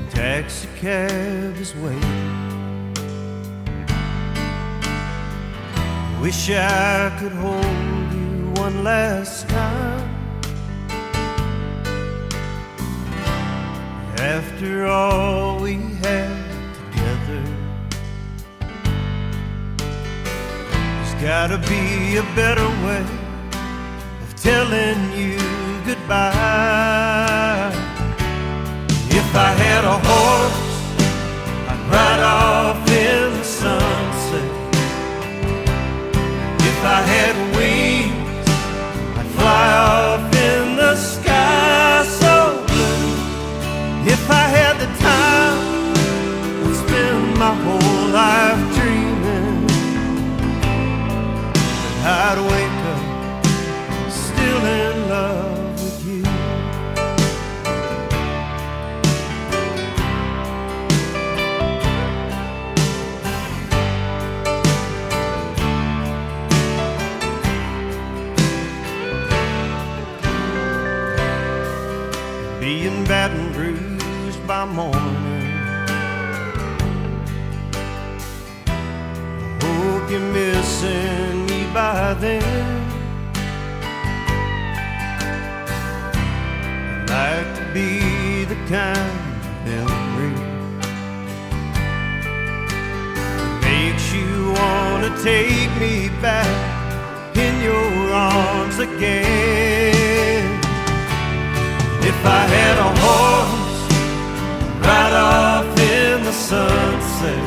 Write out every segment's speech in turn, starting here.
taxi cab is waiting. Wish I could hold you one last time. After all we had together, there's gotta be a better way of telling you goodbye. If I had a horse, I'd ride off in the sunset. If I had wings, I'd fly off in the sky so blue. If I had the time, I'd spend my whole life dreaming that I'd wake up still in love with you. Being bad and bruised by morning, I hope you're missing me by then. I'd like to be the kind of memory that makes you wanna take me back in your arms again. If I had a horse, ride off in the sunset.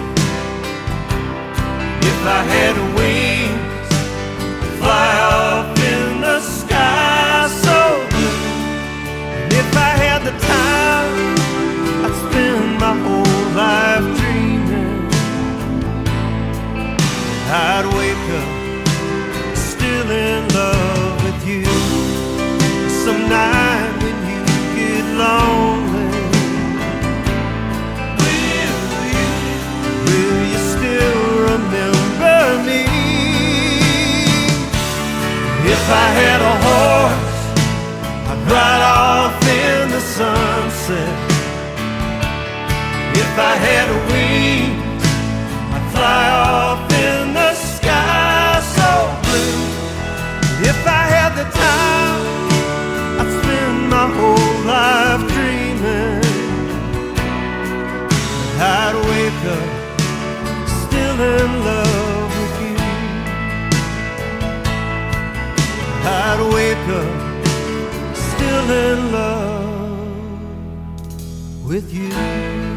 If I had wings, fly off in the sky so blue. And if I had the time, I'd spend my whole life dreaming that I'd wake up still in love with you. Some night when you get lonely, will you still remember me? If I had a horse, I'd ride off in the sunset. If I had wings, I'd fly off in the sky so blue. If I had the time, I'd spend my whole life dreaming that I'd wake up still in love with you. I'd wake up still in love with you.